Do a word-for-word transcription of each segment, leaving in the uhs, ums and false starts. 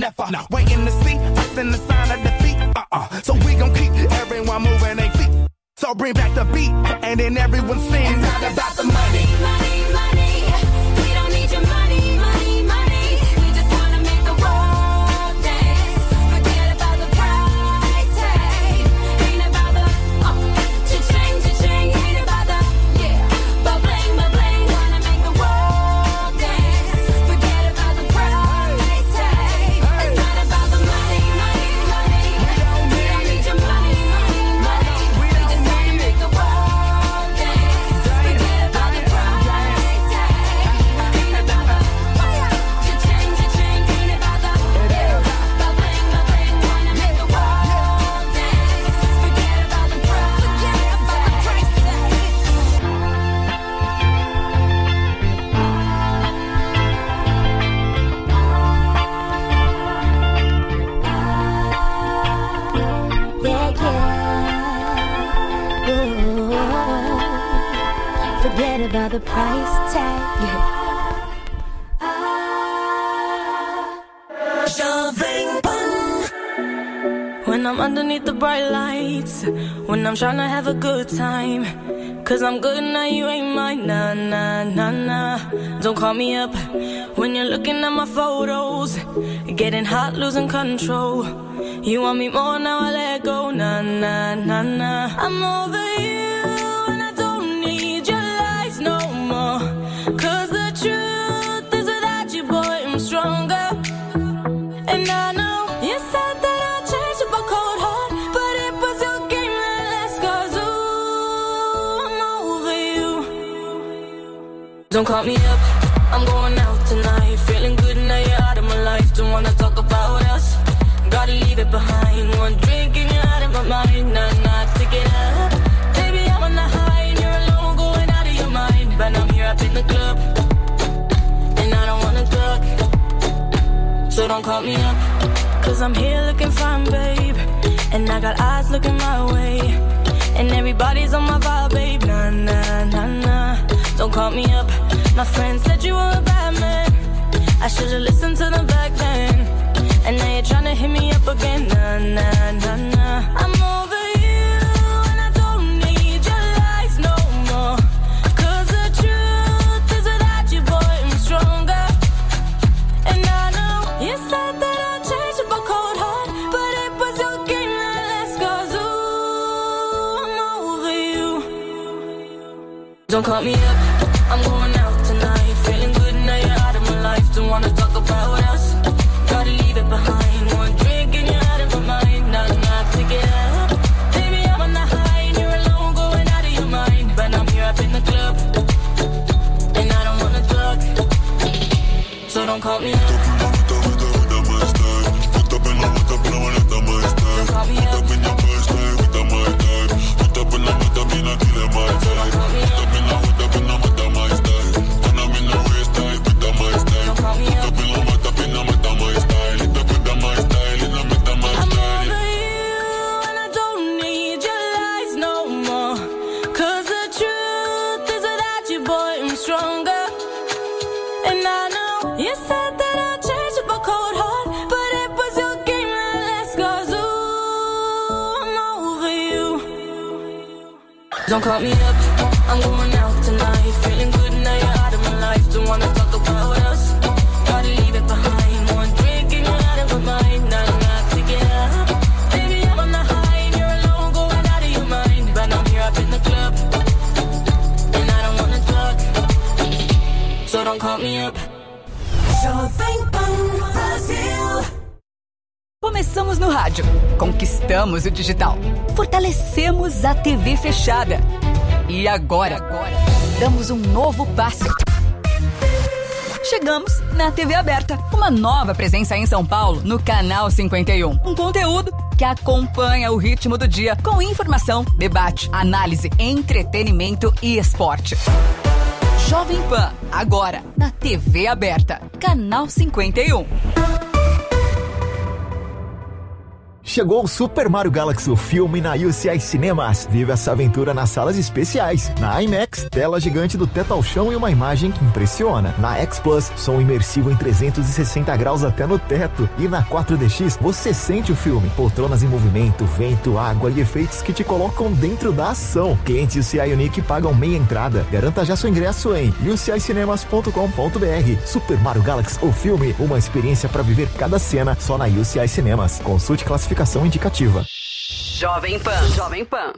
never. No. Waiting to see us in the sign of defeat. Uh-uh. So we gon' keep everyone moving their feet. So bring back the beat, and then everyone sings. It's not about the money, money, money. We don't need your money, money, money. We just wanna make the world dance. Forget about the price tag. Ain't about the uh, cha-ching, cha-ching. Ain't about the yeah, but bling, but bling. Wanna make the world dance. Forget about the price tag. It's not about the money, money, money. We don't need your money, money, money. We just wanna make the world dance. Forget about the price tag. Ain't about the cha-ching, cha-ching. Ain't about the yeah, but bling, but bling. Wanna make the world dance. Forget about the price tag. Yeah, yeah. Ooh. Forget about the price tag. When I'm underneath the bright lights, when I'm trying to have a good time, cause I'm good now, you ain't mine, nah, nah, nah, nah. Don't call me up when you're looking at my photos, getting hot, losing control. You want me more, now I let go, nah, nah, nah, nah. I'm over you, and I don't need your lies no more, cause the truth is without you, boy, I'm stronger. And I know you said that I'd change up a cold heart, but it was your game that last, cause ooh, I'm over you. Don't call me up, I'm going out tonight, feeling good now you're out of my life. Don't wanna talk about us, gotta leave it behind. One drink and you're out of my mind, nah, nah, take it up. Baby, I'm on the high and you're alone, going out of your mind. But I'm here up in the club, and I don't wanna talk, so don't call me up, cause I'm here looking fine, babe, and I got eyes looking my way, and everybody's on my vibe, babe, nah, nah, nah, nah. Don't call me up, my friend said you were a bad man, I should've listened to them back then, and now you're tryna hit me up again, nah, nah, nah, nah. I'm over you, and I don't need your lies no more, cause the truth is without you, boy, I'm stronger. And I know you said that I'd change up a cold heart, but it was your game that last, cause ooh, I'm over you. Don't call me up, I'm going out tonight, feeling good now you're out of my life. Don't wanna talk about us, gotta leave it behind. One drink and you're out of my mind, nah, nah, take it up. Baby, I'm on the high and you're alone, going out of your mind. But I'm here up in the club, and I don't wanna talk, so don't call me up. Don't call me up. Don't call me up, I'm going out tonight, feeling good now you're out of my life. Don't wanna talk about us, gotta leave it behind. One drink and you're out of my mind, nah, nah, take it up. Baby, I'm on the high and you're alone, going out of your mind. But I'm here up in the club, and I don't wanna talk, so don't call me up. Jovem Pan Brasil. Começamos no rádio, conquistamos o digital, fortalecemos a T V fechada. E agora, agora damos um novo passo. Chegamos na T V aberta, uma nova presença em São Paulo no Canal cinquenta e um. Um conteúdo que acompanha o ritmo do dia com informação, debate, análise, entretenimento e esporte. Jovem Pan, agora na T V aberta, Canal cinquenta e um. chegou o Super Mario Galaxy, o filme na U C I Cinemas. Vive essa aventura nas salas especiais. Na IMAX, tela gigante do teto ao chão e uma imagem que impressiona. Na X Plus, som imersivo em trezentos e sessenta graus até no teto. E na quatro D X, você sente o filme. Poltronas em movimento, vento, água e efeitos que te colocam dentro da ação. Clientes U C I Unique pagam meia entrada. Garanta já seu ingresso em u c i cinemas ponto com ponto b r. Super Mario Galaxy, o filme, uma experiência para viver cada cena só na U C I Cinemas. Consulte classificação indicativa. Jovem Pan, Jovem Pan.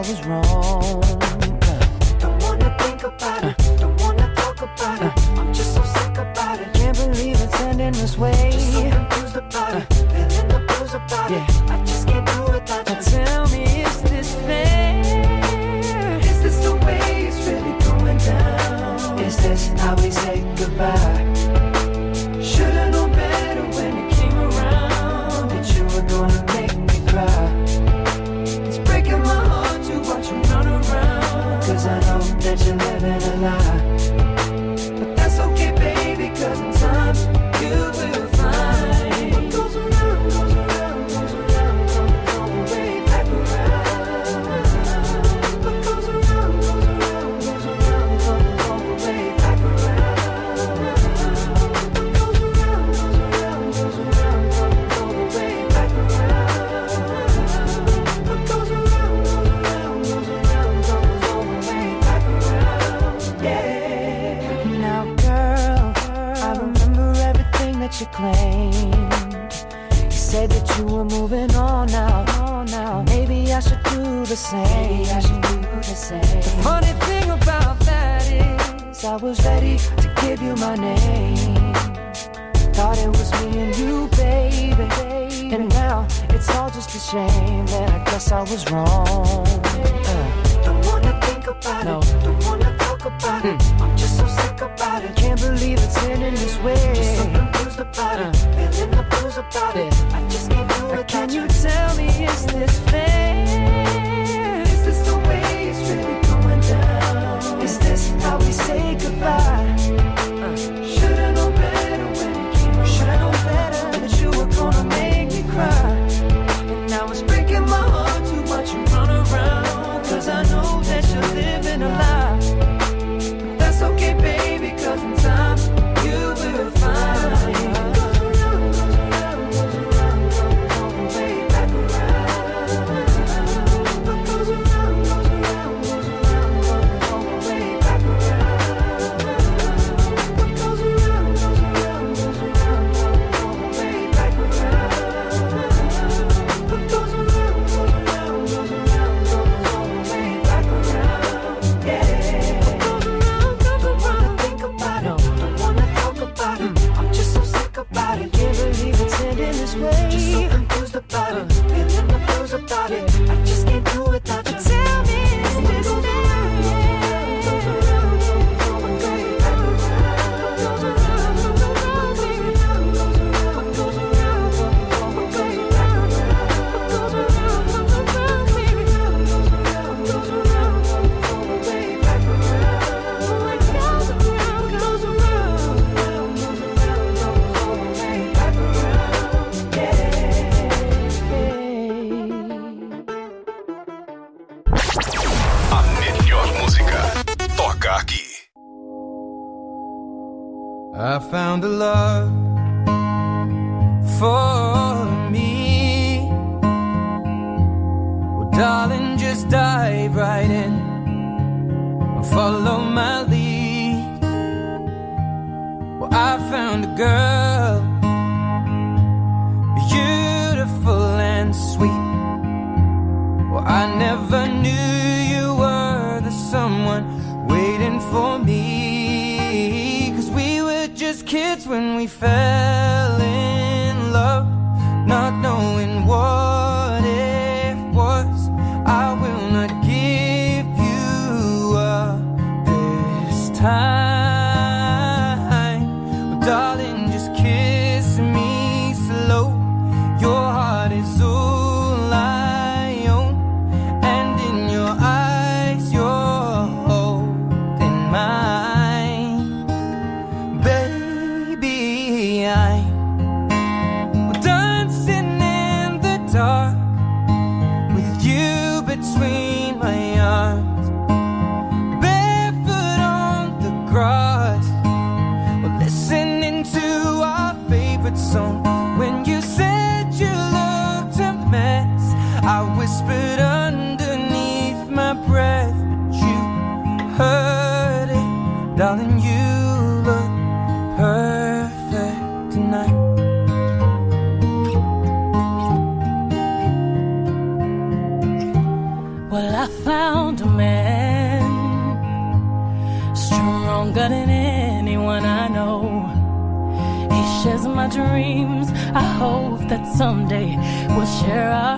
was wrong. Don't wanna think about it, don't wanna talk about it. I'm just so sick about it. Can't believe it's ending this way. Just so confused about it, feeling the blues about it. I just can't do it without you. Tell me, is this fair? Is this the way it's really going down? Is this how we say goodbye? Should've known better when it came around that you were gonna make me cry. It's breaking my heart to watch you run around, cause I know that you're living a lie. But that's okay, baby, cause in time you will find what goes around, goes around, goes around, don't go way back around. What goes around, goes around, goes around, don't go way back around. What goes around, goes around, goes around, don't go way back around. What goes around, goes around, goes around, don't go way back around. Yeah. Now, girl, I remember everything that you claimed. You said that you were moving on now. Now, maybe I should do the same. Maybe I should do the same. The funny thing about that is, I was ready to give you my name. Thought it was me and you, baby. And now it's all just a shame. And I guess I was wrong. Uh, don't wanna think about no. it. Don't wanna talk about mm. it. I'm just so sick about it. Can't believe it's ending this way. Just so confused about uh. it. Feeling the blues about yeah. it. I just can't do it. Can you tell me, is this fair? Is this the way it's really going down? Is this how we say goodbye? Uh. Should've known better when it came around. Should've known better that you were gonna make me cry. And now it's breaking my heart to watch you run around, cause I know that you're living a lie. But that's okay, baby, cause in time you will find. I found a love for me. Well, darling, just dive right in and follow my lead. Well, I found a girl, beautiful and sweet. Well, I never knew you were the someone waiting for me. Just kids when we fell in love, not knowing what it was. I will not give you up this time. Well, darling, just kiss me slow. Your heart is all I own, and in your eyes you're holding mine. Between my arms, barefoot on the grass, well, listening to our favorite song. When you said you looked a mess, I whispered underneath my breath, but you heard it, darling. You look perfect tonight. Well, I found than anyone I know. He shares my dreams. I hope that someday we'll share our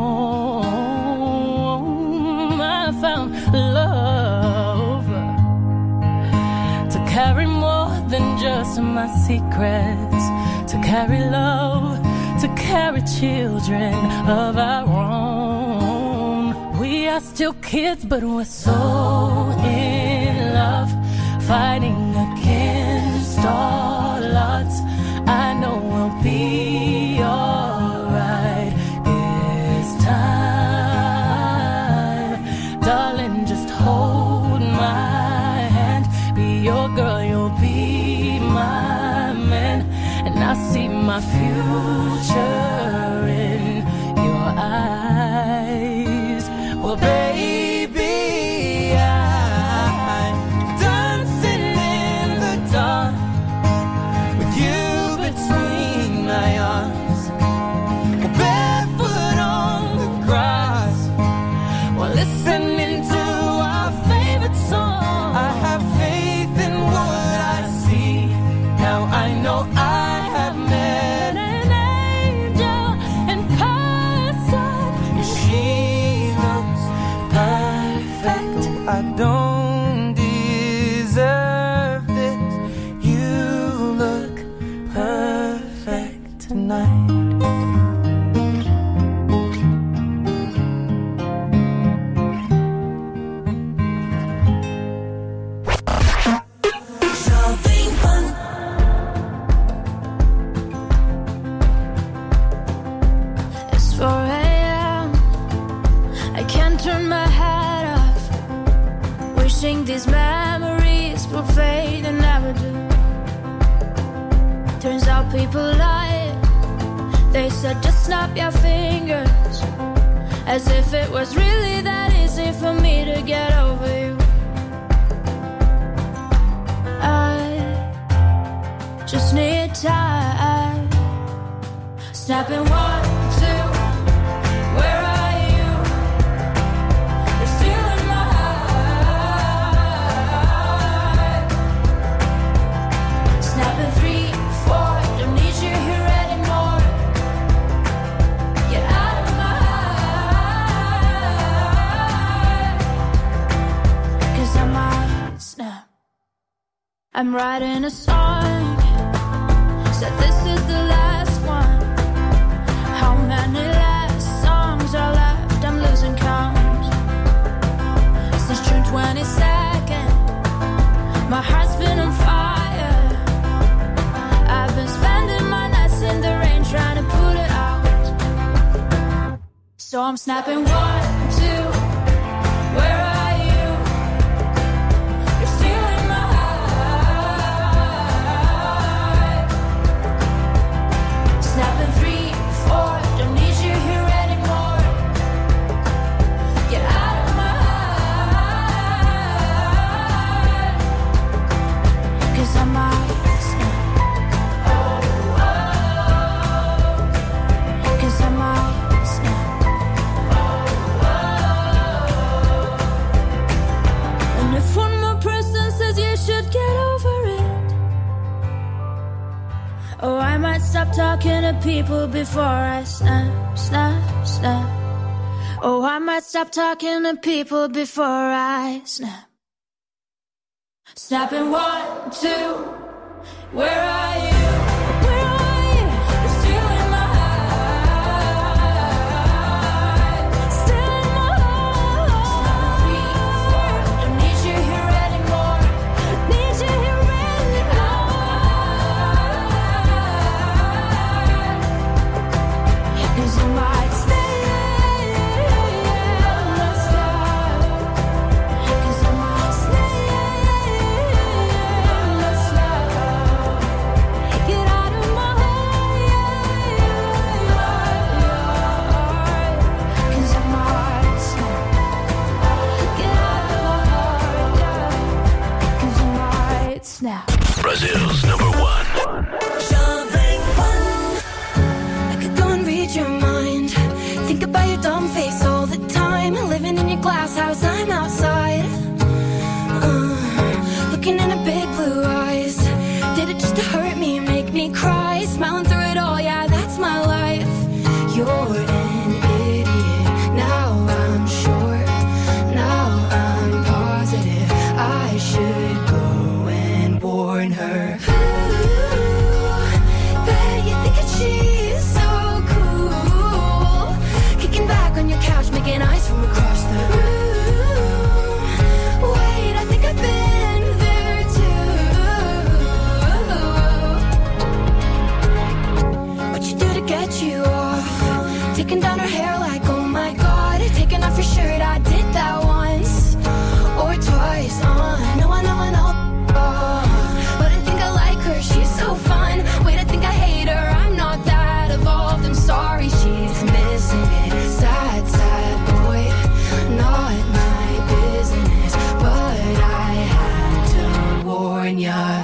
home. I found love to carry more than just my secrets, to carry love, to carry children of our own. We are still kids, but we're so in love, fighting against all odds. I know we'll be alright this time. Darling, just hold my hand. Be your girl, you'll be my man. And I see my future in your eyes. Well, baby, I'm dancing in the dark with you between my arms. Well, barefoot on the grass while listening to our favorite song. I have faith in what I see. Now I know I have met an angel in person. She looks perfect. I don't deserve this. You look perfect tonight. Jovem Pan. It's four a.m. I can't turn my head off, wishing these memories will fade and never do. Turns out people lie. They said just snap your fingers, as if it was really that easy for me to get over you. I just need time. Snapping one, two, where are you? You're still in my heart. Snapping three, four, don't need you here anymore. Get out of my heart. 'Cause I might snap. I'm writing a song, said this is the last one. How many last songs are left? I'm losing count. Since June twenty-second, my heart's been on fire. I've been spending my nights in the rain trying to put it out. So I'm snapping one, two, where are you? You're still in my heart. Snapping three, four, don't need you here anymore. Get out of my heart. 'Cause I might snap. Oh, oh. 'Cause I might snap. Oh, oh. And if one more person says you should get over it, oh, I might stop talking to people before I snap, snap, snap. Oh, I might stop talking to people before I snap. Snapping one, two, where are you? Where are you? You're still in my heart. Still in my heart. Snapping three, four, don't need you here anymore. Need you here anymore. 'Cause you might stay. Let's stop. 'Cause I might stay. Let's stop. like, oh my God, taking off your shirt, I did that once or twice. Uh, I know, I know, I know. Uh, but I think I like her, she's so fun. Wait, I think I hate her, I'm not that evolved. I'm sorry, she's missing it. Sad, sad boy, not my business, but I had to warn ya.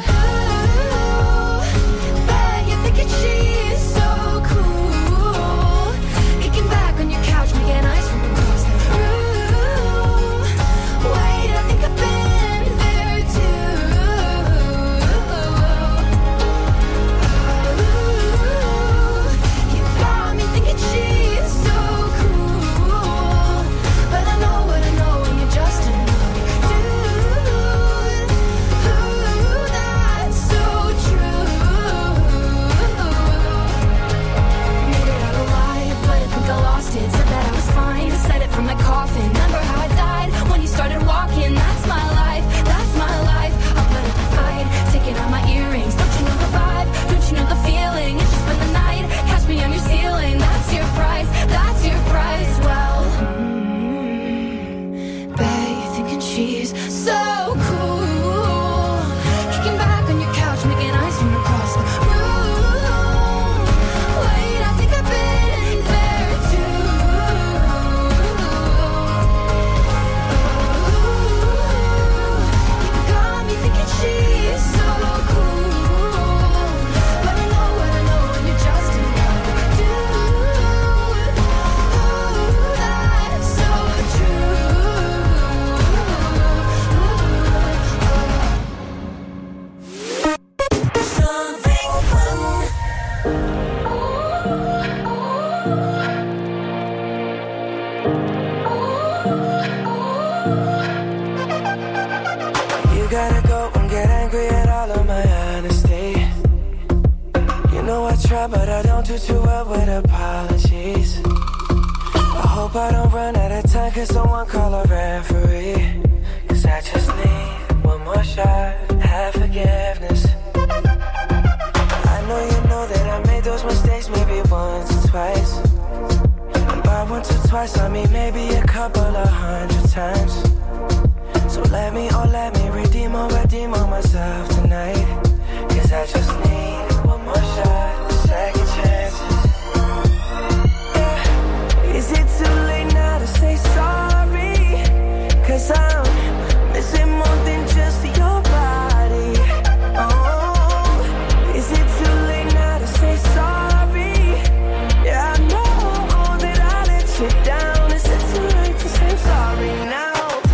But I don't do too well with apologies. I hope I don't run out of time, cause someone call a referee. Cause I just need one more shot, have forgiveness. I know you know that I made those mistakes maybe once or twice. And by once or twice I mean maybe a couple of hundred times. So let me, oh let me redeem or redeem on myself tonight. Cause I just need one more shot, second chances. Yeah. Is it too late now to say sorry? Cause I'm missing more than just your body. Oh, is it too late now to say sorry? Yeah, I know that I let you down. Is it too late to say sorry now?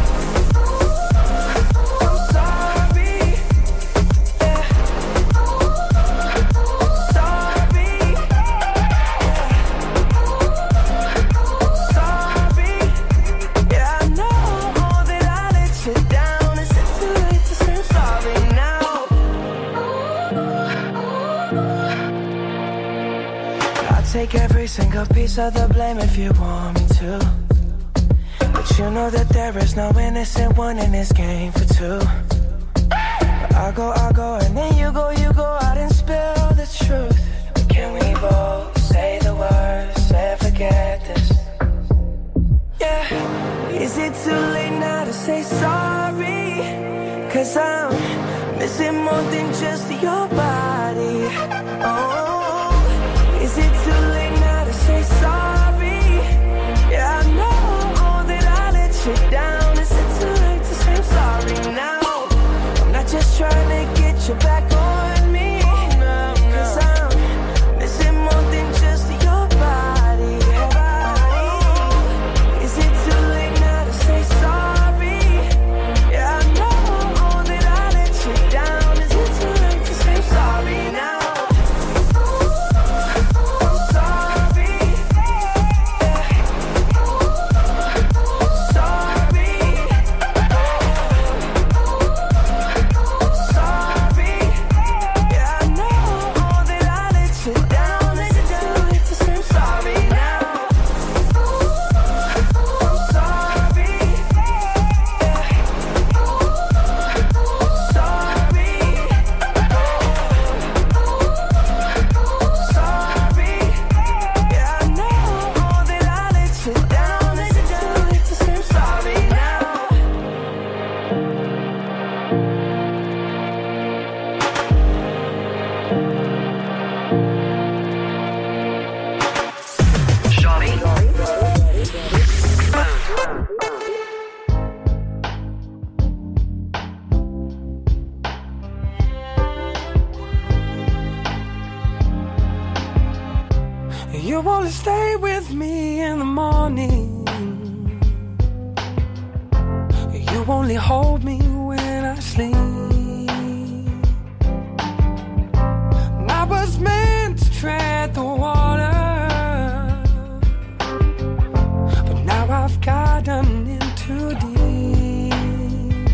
Take every single piece of the blame if you want me to. But you know that there is no innocent one in this game for two. But I'll go, I'll go, and then you go, you go out and spill the truth. But can we both say the words and forget this? Yeah. Is it too late now to say sorry? Cause I'm missing more than just your body. Oh, is it too late now to say sorry? Yeah, I know that I let you down. Is it too late to say I'm sorry now? I'm not just trying to get you back on me. Cause I'm missing more than just your body. Is it too late now to say sorry? Yeah, I know that I let you down. Is it too late to say I'm sorry? hold me when I sleep. And I was meant to tread the water, but now I've gotten in too deep.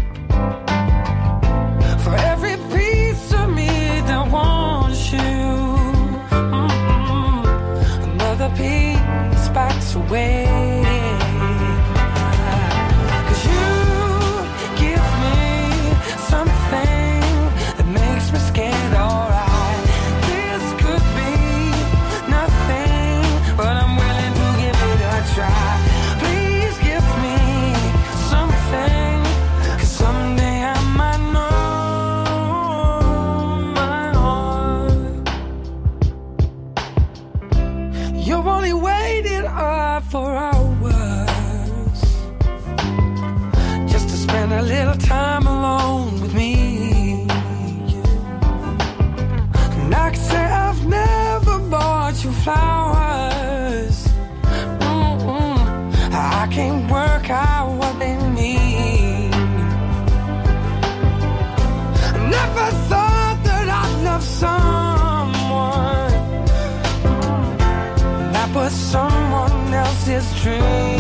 For every piece of me that wants you, mm-mm, another piece backs away. For hours, just to spend a little time alone with me. And I can say I've never bought you flowers. Mm-mm. I can't work out what they mean. I never thought that I'd love someone that was someone else's dream.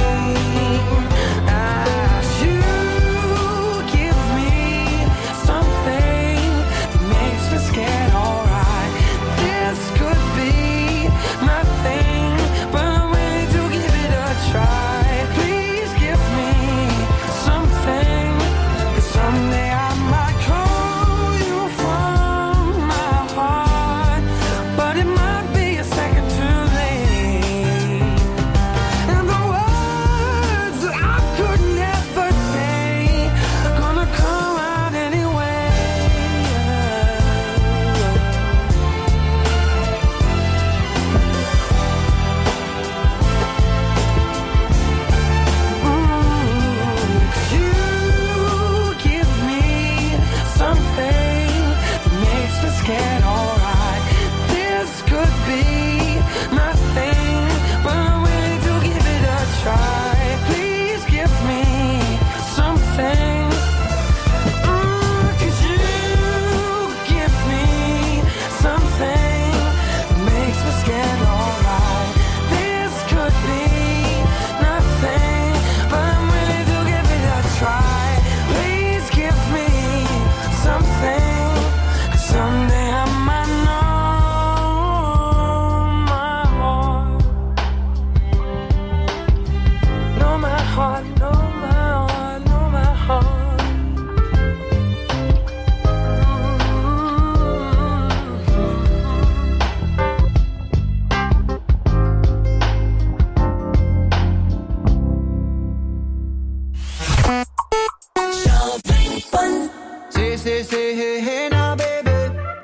As you give me something that makes me scared, alright. This could be nothing, but I'm willing to give it a try. Please give me something, 'cause someday I might call you from my heart, but it might be a second too late. And the words that I could never say are gonna come out anyway. Mm, 'cause you give me something that makes me scared, alright. This could be nothing, but I'm willing to give it a try. Please give me something. Mm, 'cause you give me something that makes me scared, alright. This could be nothing, but I'm willing to give it a try. Please give me something, 'cause someday I might know my heart. Know my heart, know my heart, know my heart. Say, say, say, hey, hey now, baby.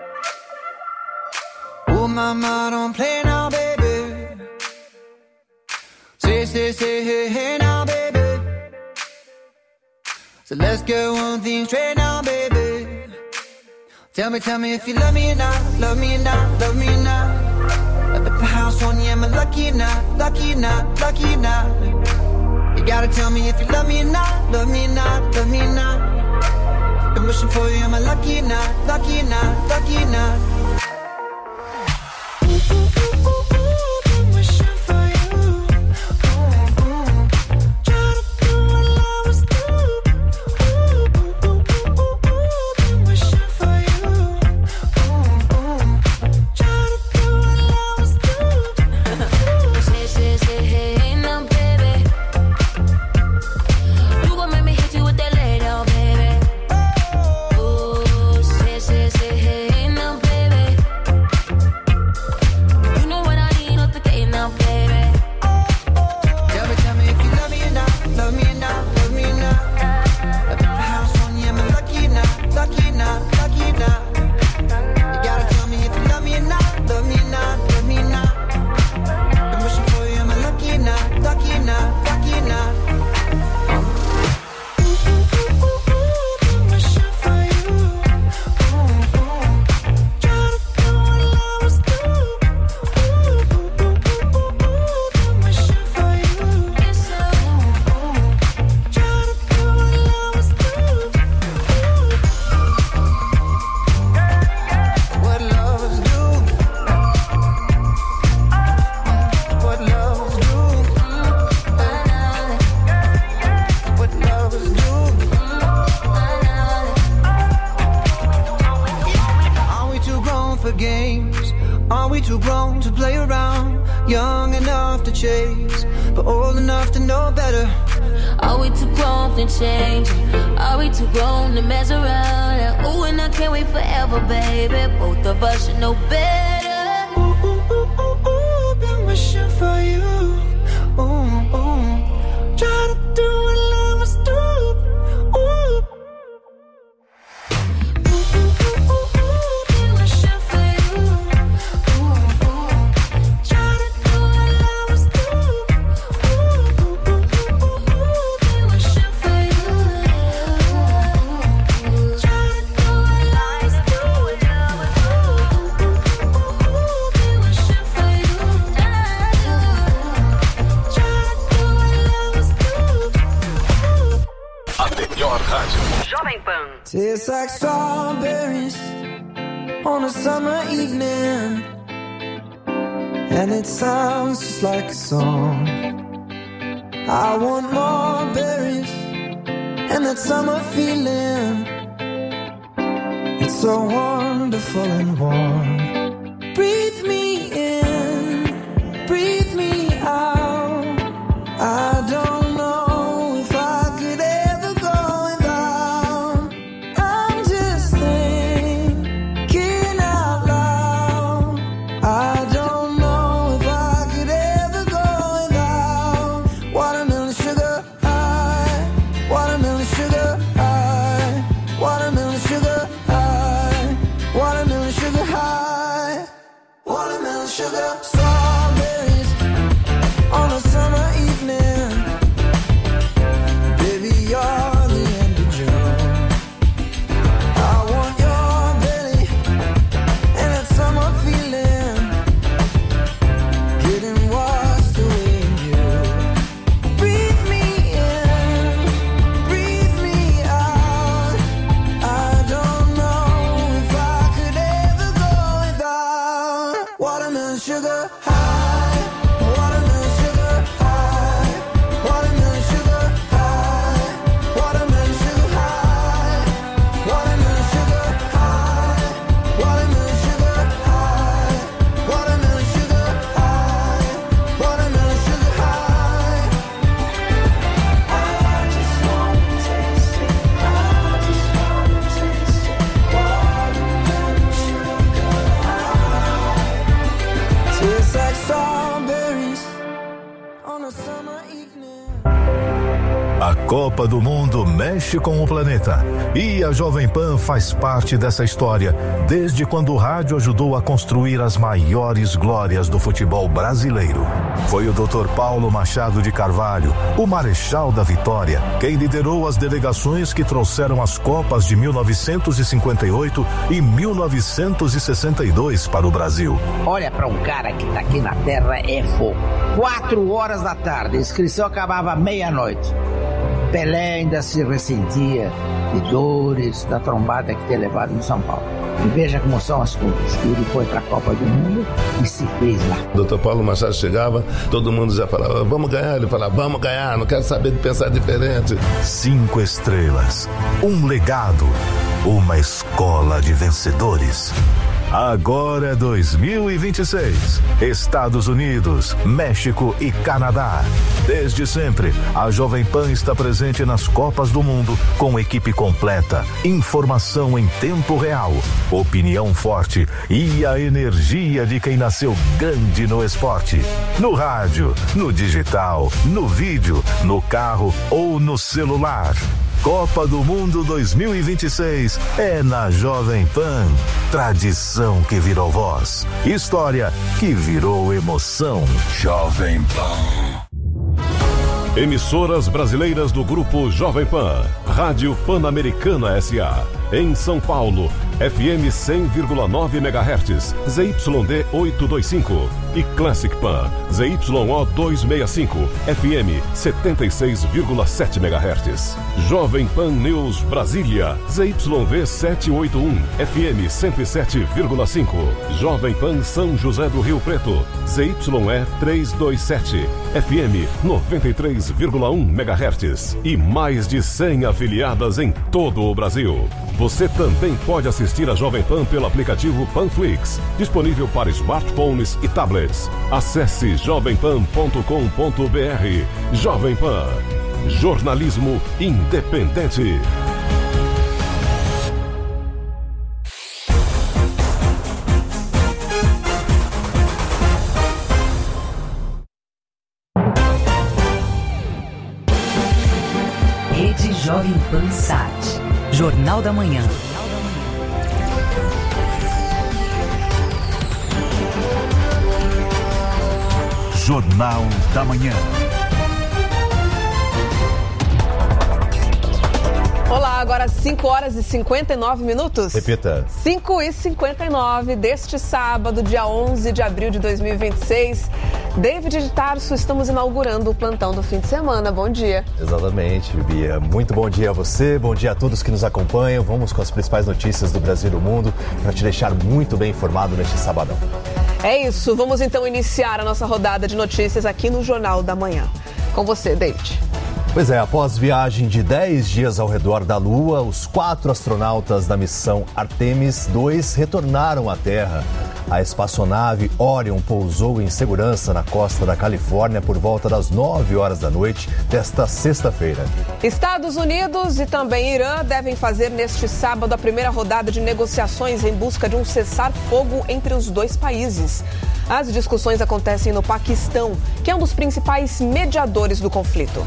Oh, mama, don't play now, baby. Say, say, say, hey, hey now, baby. So let's get one thing straight now, baby. Tell me, tell me if you love me or not, love me or not, love me or not. I bet the house on you, am I lucky or not, lucky or not, lucky or not? You gotta tell me if you love me or not, love me or not, love me or not. Been wishing for you, am I lucky or not, lucky or not, lucky or not? Say, say, say, hey, hey, now, baby. You gon' make me hit you with that lay down, baby. Ooh, say, say, say, hey, hey, now, baby. You have to know better. Are we too grown to change? Are we too grown to mess around? Ooh, and I can't wait forever, baby. Both of us should know better. Ooh, ooh, ooh, ooh, ooh, been wishing for you. Ooh, ooh. Try to do what love must do. Ooh. Jovem Pan. Tastes like strawberries on a summer evening, and it sounds just like a song. I want more berries and that summer feeling. It's so wonderful and warm. Breathe me in, breathe me out. I don't A Copa do Mundo mexe com o planeta e a Jovem Pan faz parte dessa história desde quando o rádio ajudou a construir as maiores glórias do futebol brasileiro. Foi o doutor Paulo Machado de Carvalho, o Marechal da Vitória, quem liderou as delegações que trouxeram as Copas de mil novecentos e cinquenta e oito e mil novecentos e sessenta e dois para o Brasil. Olha, para um cara que tá aqui na Terra é fogo. Quatro horas da tarde, a inscrição acabava meia-noite. Pelé ainda se ressentia de dores da trombada que tinha levado em São Paulo. E veja como são as coisas. Ele foi para a Copa do Mundo e se fez lá. O doutor Paulo Machado chegava, todo mundo já falava, vamos ganhar. Ele falava, vamos ganhar, não quero saber de pensar diferente. Cinco estrelas, um legado, uma escola de vencedores. Agora é dois mil e vinte e seis. Estados Unidos, México e Canadá. Desde sempre, a Jovem Pan está presente nas Copas do Mundo com equipe completa, informação em tempo real, opinião forte e a energia de quem nasceu grande no esporte. No rádio, no digital, no vídeo, no carro ou no celular. Copa do Mundo dois mil e vinte e seis é na Jovem Pan. Tradição que virou voz. História que virou emoção. Jovem Pan. Emissoras brasileiras do Grupo Jovem Pan. Rádio Pan-Americana S A. Em São Paulo, F M cem vírgula nove megahertz, Z Y D oitocentos e vinte e cinco. E Classic Pan, Z Y O duzentos e sessenta e cinco, F M setenta e seis vírgula sete megahertz. Jovem Pan News Brasília, Z Y V setecentos e oitenta e um, F M cento e sete vírgula cinco. Jovem Pan São José do Rio Preto, Z Y E trezentos e vinte e sete, F M noventa e três vírgula um megahertz. E mais de cem afiliadas em todo o Brasil. Você também pode assistir a Jovem Pan pelo aplicativo Panflix, disponível para smartphones e tablets. Acesse jovem pan ponto com ponto b r. Jovem Pan, jornalismo independente. Rede Jovem Pan Sat. Jornal da Manhã. Jornal da Manhã. Olá, agora cinco horas e cinquenta e nove minutos. Repita. cinco e cinquenta e nove deste sábado, dia onze de abril de dois mil e vinte e seis. David de Tarso, estamos inaugurando o plantão do fim de semana. Bom dia. Exatamente, Bia. Muito bom dia a você, bom dia a todos que nos acompanham. Vamos com as principais notícias do Brasil e do mundo para te deixar muito bem informado neste sabadão. É isso, vamos então iniciar a nossa rodada de notícias aqui no Jornal da Manhã. Com você, David. Pois é, após viagem de dez dias ao redor da Lua, os quatro astronautas da missão Artemis dois retornaram à Terra. A espaçonave Orion pousou em segurança na costa da Califórnia por volta das nove horas da noite desta sexta-feira. Estados Unidos e também Irã devem fazer neste sábado a primeira rodada de negociações em busca de um cessar-fogo entre os dois países. As discussões acontecem no Paquistão, que é um dos principais mediadores do conflito.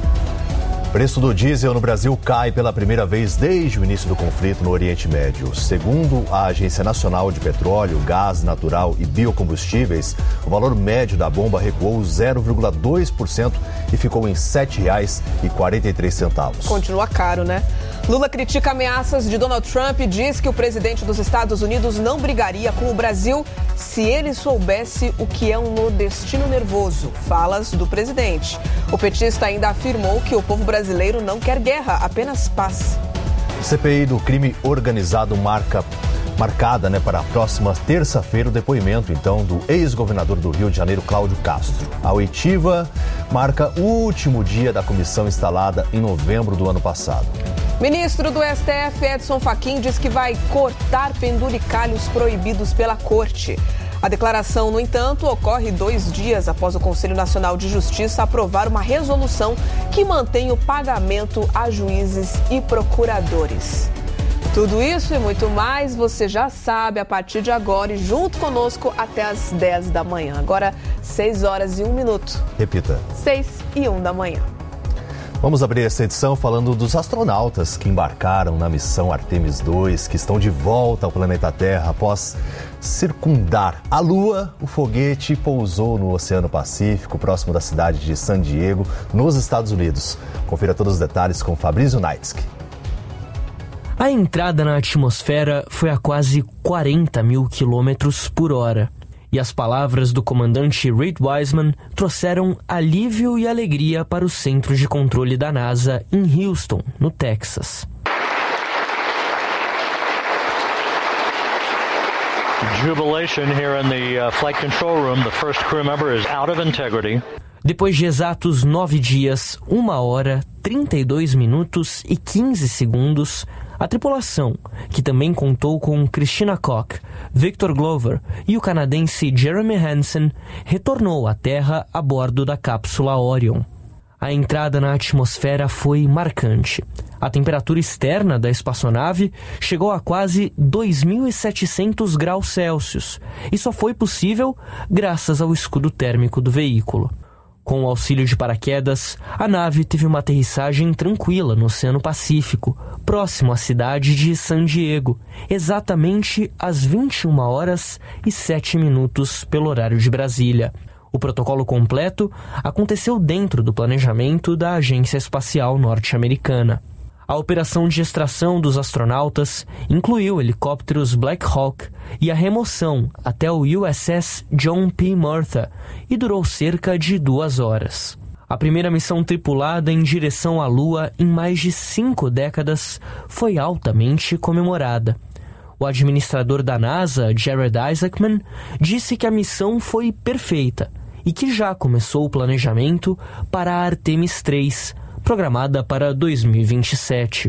O preço do diesel no Brasil cai pela primeira vez desde o início do conflito no Oriente Médio. Segundo a Agência Nacional de Petróleo, Gás Natural e Biocombustíveis, o valor médio da bomba recuou zero vírgula dois por cento e ficou em sete reais e quarenta e três centavos. Continua caro, né? Lula critica ameaças de Donald Trump e diz que o presidente dos Estados Unidos não brigaria com o Brasil se ele soubesse o que é um nordestino nervoso. Falas do presidente. O petista ainda afirmou que o povo brasileiro não quer guerra, apenas paz. C P I do crime organizado marca, marcada né, para a próxima terça-feira o depoimento, então, do ex-governador do Rio de Janeiro, Cláudio Castro. A oitiva marca o último dia da comissão instalada em novembro do ano passado. Ministro do S T F, Edson Fachin, diz que vai cortar penduricalhos proibidos pela corte. A declaração, no entanto, ocorre dois dias após o Conselho Nacional de Justiça aprovar uma resolução que mantém o pagamento a juízes e procuradores. Tudo isso e muito mais você já sabe a partir de agora e junto conosco até às dez da manhã. Agora, seis horas e um minuto. Repita. seis e um da manhã. Vamos abrir essa edição falando dos astronautas que embarcaram na missão Artemis dois, que estão de volta ao planeta Terra após circundar a Lua. O foguete pousou no Oceano Pacífico, próximo da cidade de San Diego, nos Estados Unidos. Confira todos os detalhes com Fabrício Naitsky. A entrada na atmosfera foi a quase quarenta mil quilômetros por hora. E as palavras do comandante Reid Wiseman trouxeram alívio e alegria para o centro de controle da NASA em Houston, no Texas. Jubilation here in the uh, flight control room. The first crew member is out of integrity. Depois de exatos nove dias, uma hora, trinta e dois minutos e quinze segundos, a tripulação, que também contou com Christina Koch, Victor Glover e o canadense Jeremy Hansen, retornou à Terra a bordo da cápsula Orion. A entrada na atmosfera foi marcante. A temperatura externa da espaçonave chegou a quase dois mil e setecentos graus Celsius e só foi possível graças ao escudo térmico do veículo. Com o auxílio de paraquedas, a nave teve uma aterrissagem tranquila no Oceano Pacífico, próximo à cidade de San Diego, exatamente às vinte e uma horas e sete minutos pelo horário de Brasília. O protocolo completo aconteceu dentro do planejamento da Agência Espacial Norte-Americana. A operação de extração dos astronautas incluiu helicópteros Black Hawk e a remoção até o U S S John P. Murtha e durou cerca de duas horas. A primeira missão tripulada em direção à Lua em mais de cinco décadas foi altamente comemorada. O administrador da NASA, Jared Isaacman, disse que a missão foi perfeita e que já começou o planejamento para a Artemis três, programada para dois mil e vinte e sete.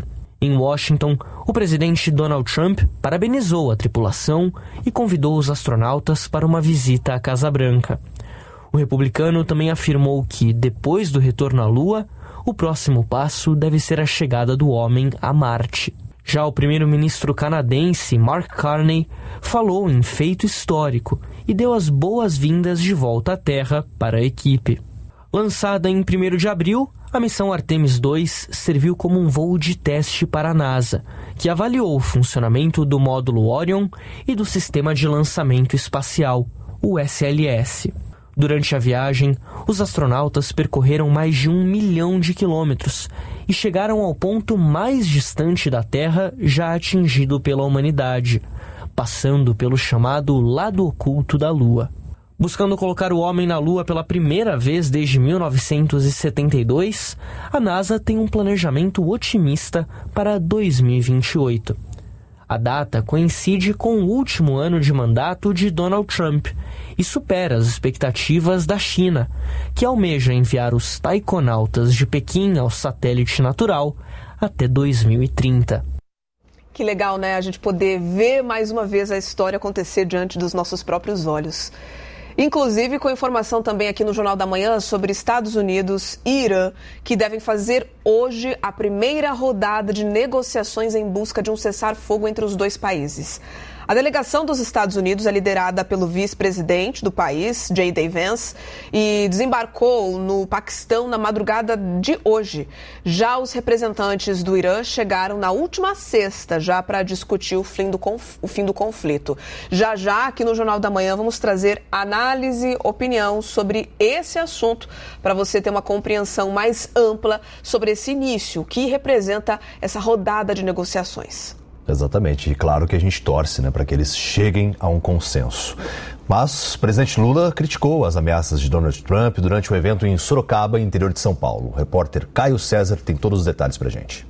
Em Washington, o presidente Donald Trump parabenizou a tripulação e convidou os astronautas para uma visita à Casa Branca. O republicano também afirmou que, depois do retorno à Lua, o próximo passo deve ser a chegada do homem a Marte. Já o primeiro-ministro canadense Mark Carney falou em feito histórico e deu as boas-vindas de volta à Terra para a equipe. Lançada em primeiro de abril, a missão Artemis dois serviu como um voo de teste para a NASA, que avaliou o funcionamento do módulo Orion e do Sistema de Lançamento Espacial, o S L S. Durante a viagem, os astronautas percorreram mais de um milhão de quilômetros e chegaram ao ponto mais distante da Terra já atingido pela humanidade, passando pelo chamado lado oculto da Lua. Buscando colocar o homem na Lua pela primeira vez desde mil novecentos e setenta e dois, a NASA tem um planejamento otimista para dois mil e vinte e oito. A data coincide com o último ano de mandato de Donald Trump e supera as expectativas da China, que almeja enviar os taikonautas de Pequim ao satélite natural até dois mil e trinta. Que legal, né? A gente poder ver mais uma vez a história acontecer diante dos nossos próprios olhos. Inclusive com informação também aqui no Jornal da Manhã sobre Estados Unidos e Irã, que devem fazer hoje a primeira rodada de negociações em busca de um cessar-fogo entre os dois países. A delegação dos Estados Unidos é liderada pelo vice-presidente do país, J D Vance, e desembarcou no Paquistão na madrugada de hoje. Já os representantes do Irã chegaram na última sexta, já para discutir o fim, do conf... o fim do conflito. Já já, aqui no Jornal da Manhã, vamos trazer análise, opinião sobre esse assunto, para você ter uma compreensão mais ampla sobre esse início, que representa essa rodada de negociações. Exatamente, e claro que a gente torce, né, para que eles cheguem a um consenso. Mas o presidente Lula criticou as ameaças de Donald Trump durante um evento em Sorocaba, interior de São Paulo. O repórter Caio César tem todos os detalhes pra gente.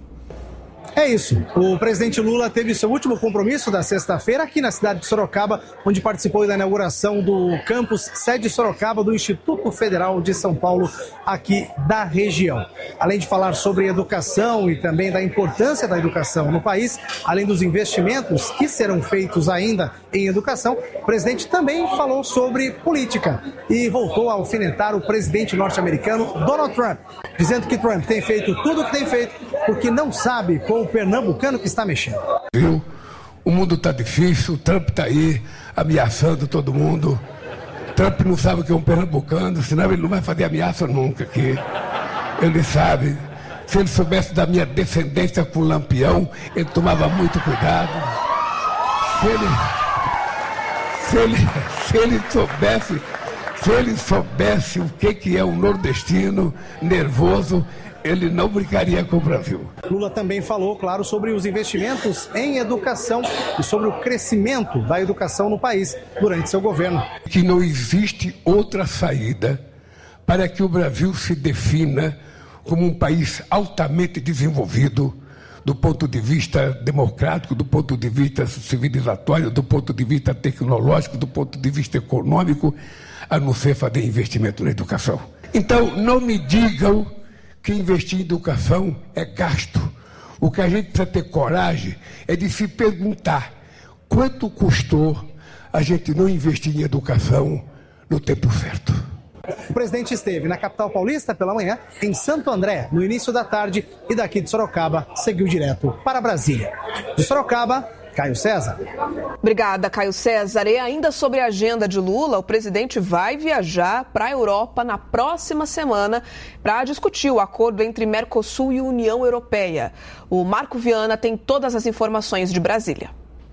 É isso, o presidente Lula teve seu último compromisso da sexta-feira aqui na cidade de Sorocaba, onde participou da inauguração do campus sede Sorocaba do Instituto Federal de São Paulo, aqui da região. Além de falar sobre educação e também da importância da educação no país, além dos investimentos que serão feitos ainda em educação, o presidente também falou sobre política e voltou a alfinetar o presidente norte-americano Donald Trump, dizendo que Trump tem feito tudo o que tem feito porque não sabe com o pernambucano que está mexendo. Viu? O mundo está difícil, o Trump está aí ameaçando todo mundo. Trump não sabe o que é um pernambucano, senão ele não vai fazer ameaça nunca aqui. Ele sabe. Se ele soubesse da minha descendência com o Lampião, ele tomava muito cuidado. Se ele, se ele, se ele soubesse, se ele soubesse o que, que é um nordestino nervoso, ele não brincaria com o Brasil. Lula também falou, claro, sobre os investimentos em educação e sobre o crescimento da educação no país durante seu governo. Que não existe outra saída para que o Brasil se defina como um país altamente desenvolvido do ponto de vista democrático, do ponto de vista civilizatório, do ponto de vista tecnológico, do ponto de vista econômico, a não ser fazer investimento na educação. Então, não me digam que investir em educação é gasto. O que a gente precisa ter coragem é de se perguntar quanto custou a gente não investir em educação no tempo certo. O presidente esteve na capital paulista pela manhã, em Santo André, no início da tarde, e daqui de Sorocaba seguiu direto para Brasília. De Sorocaba, Caio César. Obrigada, Caio César. E ainda sobre a agenda de Lula, o presidente vai viajar para a Europa na próxima semana para discutir o acordo entre Mercosul e União Europeia. O Marco Viana tem todas as informações de Brasília.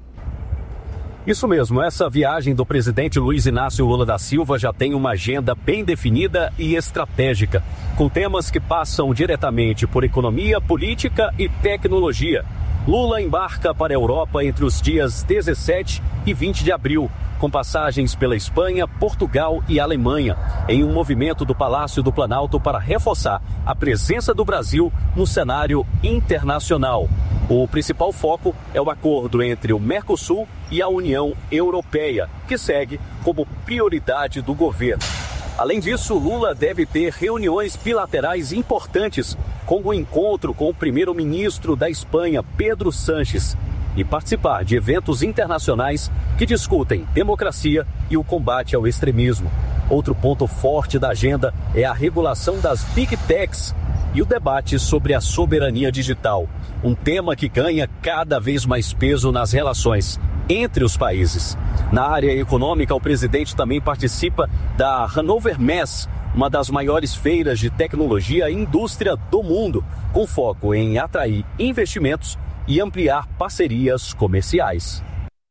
Isso mesmo, essa viagem do presidente Luiz Inácio Lula da Silva já tem uma agenda bem definida e estratégica, com temas que passam diretamente por economia, política e tecnologia. Lula embarca para a Europa entre os dias dezessete e vinte de abril, com passagens pela Espanha, Portugal e Alemanha, em um movimento do Palácio do Planalto para reforçar a presença do Brasil no cenário internacional. O principal foco é o acordo entre o Mercosul e a União Europeia, que segue como prioridade do governo. Além disso, Lula deve ter reuniões bilaterais importantes, como o encontro com o primeiro-ministro da Espanha, Pedro Sánchez, e participar de eventos internacionais que discutem democracia e o combate ao extremismo. Outro ponto forte da agenda é a regulação das Big Techs e o debate sobre a soberania digital, um tema que ganha cada vez mais peso nas relações entre os países. Na área econômica, o presidente também participa da Hannover Messe, uma das maiores feiras de tecnologia e indústria do mundo, com foco em atrair investimentos e ampliar parcerias comerciais.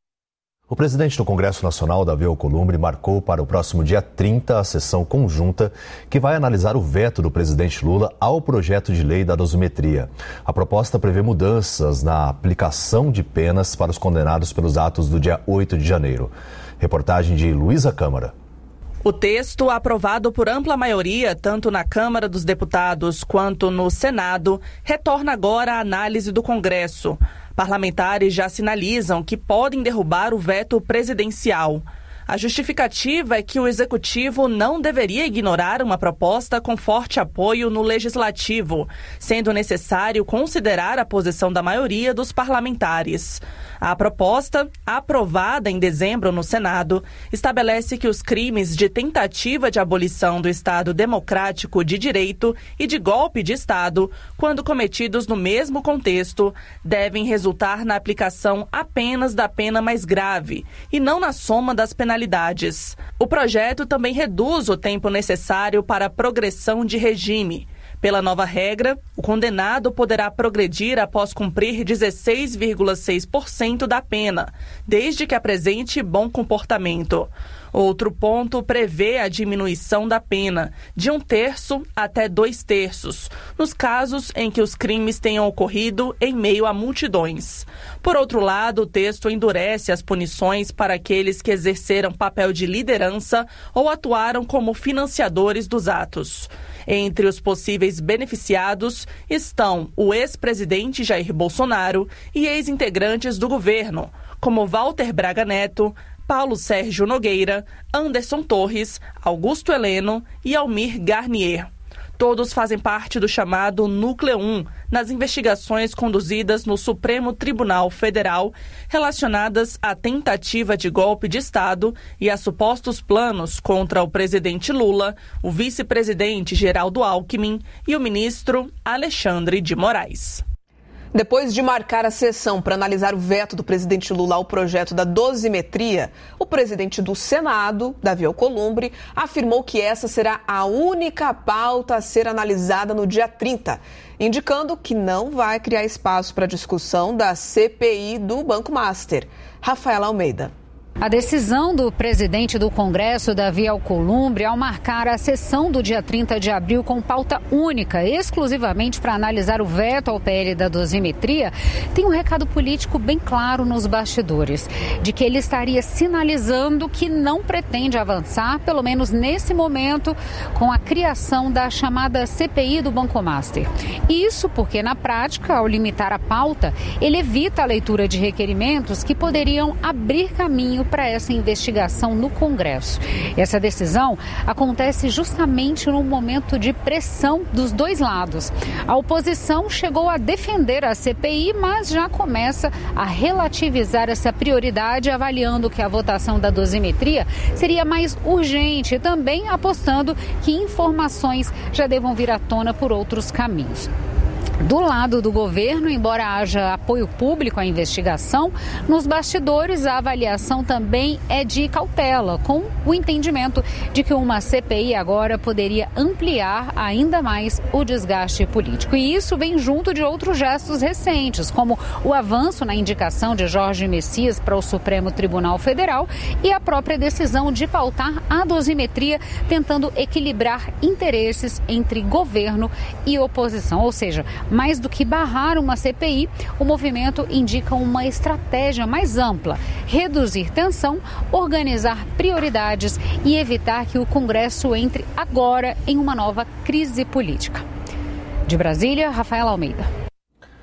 O presidente do Congresso Nacional, Davi Alcolumbre, marcou para o próximo dia trinta a sessão conjunta que vai analisar o veto do presidente Lula ao projeto de lei da dosimetria. A proposta prevê mudanças na aplicação de penas para os condenados pelos atos do dia oito de janeiro. Reportagem de Luísa Câmara. O texto, aprovado por ampla maioria, tanto na Câmara dos Deputados quanto no Senado, retorna agora à análise do Congresso. Parlamentares já sinalizam que podem derrubar o veto presidencial. A justificativa é que o Executivo não deveria ignorar uma proposta com forte apoio no Legislativo, sendo necessário considerar a posição da maioria dos parlamentares. A proposta, aprovada em dezembro no Senado, estabelece que os crimes de tentativa de abolição do Estado Democrático de Direito e de golpe de Estado, quando cometidos no mesmo contexto, devem resultar na aplicação apenas da pena mais grave e não na soma das penalidades. O projeto também reduz o tempo necessário para a progressão de regime. Pela nova regra, o condenado poderá progredir após cumprir dezesseis vírgula seis por cento da pena, desde que apresente bom comportamento. Outro ponto prevê a diminuição da pena, de um terço até dois terços, nos casos em que os crimes tenham ocorrido em meio a multidões. Por outro lado, o texto endurece as punições para aqueles que exerceram papel de liderança ou atuaram como financiadores dos atos. Entre os possíveis beneficiados estão o ex-presidente Jair Bolsonaro e ex-integrantes do governo, como Walter Braga Neto, Paulo Sérgio Nogueira, Anderson Torres, Augusto Heleno e Almir Garnier. Todos fazem parte do chamado Núcleo um, nas investigações conduzidas no Supremo Tribunal Federal relacionadas à tentativa de golpe de Estado e a supostos planos contra o presidente Lula, o vice-presidente Geraldo Alckmin e o ministro Alexandre de Moraes. Depois de marcar a sessão para analisar o veto do presidente Lula ao projeto da dosimetria, o presidente do Senado, Davi Alcolumbre, afirmou que essa será a única pauta a ser analisada no dia trinta, indicando que não vai criar espaço para discussão da C P I do Banco Master. Rafaela Almeida. A decisão do presidente do Congresso, Davi Alcolumbre, ao marcar a sessão do dia trinta de abril com pauta única, exclusivamente para analisar o veto ao P L da dosimetria, tem um recado político bem claro nos bastidores, de que ele estaria sinalizando que não pretende avançar, pelo menos nesse momento, com a criação da chamada C P I do Banco Master. Isso porque, na prática, ao limitar a pauta, ele evita a leitura de requerimentos que poderiam abrir caminho para essa investigação no Congresso. Essa decisão acontece justamente num momento de pressão dos dois lados. A oposição chegou a defender a C P I, mas já começa a relativizar essa prioridade, avaliando que a votação da dosimetria seria mais urgente e também apostando que informações já devam vir à tona por outros caminhos. Do lado do governo, embora haja apoio público à investigação, nos bastidores a avaliação também é de cautela, com o entendimento de que uma C P I agora poderia ampliar ainda mais o desgaste político. E isso vem junto de outros gestos recentes, como o avanço na indicação de Jorge Messias para o Supremo Tribunal Federal e a própria decisão de pautar a dosimetria, tentando equilibrar interesses entre governo e oposição, ou seja, mais do que barrar uma C P I, o movimento indica uma estratégia mais ampla: reduzir tensão, organizar prioridades e evitar que o Congresso entre agora em uma nova crise política. De Brasília, Rafaela Almeida.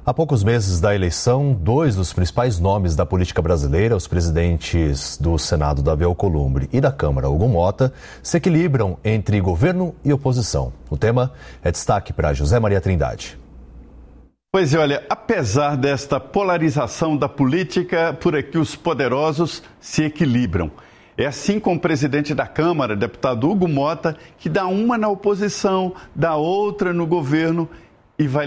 Há poucos meses da eleição, dois dos principais nomes da política brasileira, os presidentes do Senado, Davi Alcolumbre, e da Câmara, Hugo Mota, se equilibram entre governo e oposição. O tema é destaque para José Maria Trindade. Pois é, olha, apesar desta polarização da política, por aqui os poderosos se equilibram. É assim com o presidente da Câmara, deputado Hugo Mota, que dá uma na oposição, dá outra no governo e vai